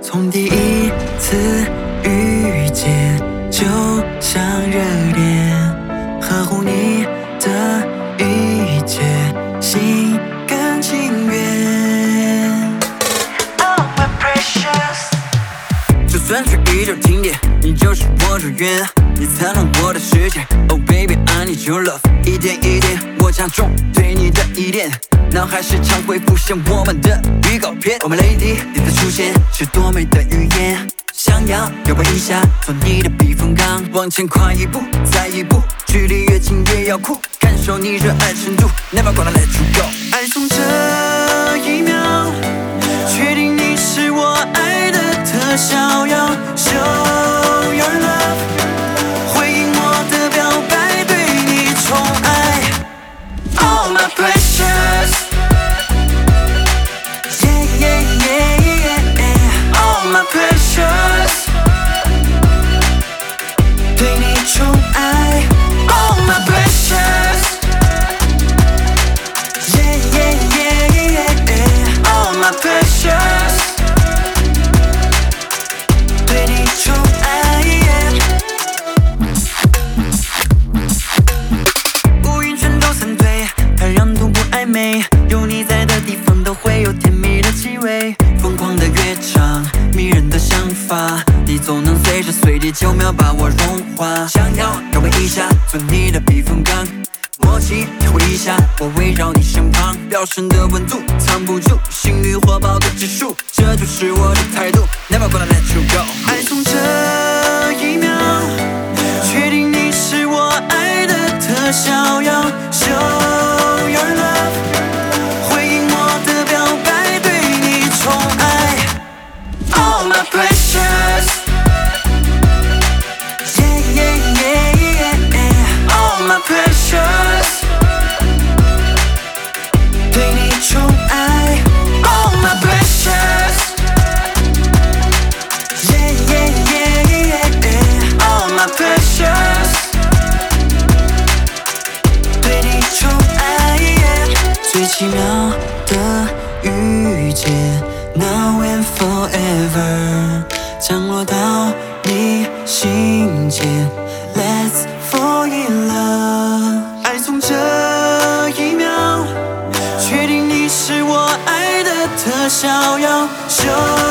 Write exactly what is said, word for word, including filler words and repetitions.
从第一次遇见就像热恋，呵护你的一切，心甘情愿。Oh my precious， 就算是宇宙停电，你就是我祝愿，你灿烂我的世界。Oh baby I need your love， 一点一点我加重对你的依恋，脑海时常会浮现我们的预告片。Oh my lady， 你的出现是多美的语言，想要拥抱一下，做你的避风港，往前跨一步，再一步，距离越近越要酷，感受你热爱程度 ，Never gonna let you go。爱从这一秒，确定你是我爱的特效药 ，Show your love， 回应我的表白，对你宠爱。Oh my precious。Yeah, yeah, yeah, yeah. Oh my precious， 对你宠爱。Oh my precious，Yeah, yeah, yeah, yeah. Oh my precious， 对你宠爱。乌云全都散退，太阳都不暧昧，有你在的地方都会有甜蜜的气味，疯狂的乐章，迷人的想法，你总能随时随地九秒把我融化。想要让我一下，做你的避风港，默契体会一下，我围绕你身旁，表深的温度藏不住，心率火爆的指数，这就是我的态度 ，Never gonna let you go。爱从这一秒，确定你是我爱的特效药 ，Show your love， 回应我的表白，对你宠爱。Oh my precious，Yeah, yeah, yeah, yeah. Oh my precious， 对你宠爱。Oh my precious，Yeah, yeah, yeah, yeah. Oh my precious， 对你宠爱。最奇妙的遇见 ，Now and forever， 降落到你心间 ，Let's fall in love。爱从这一秒，确定你是我爱的特效药。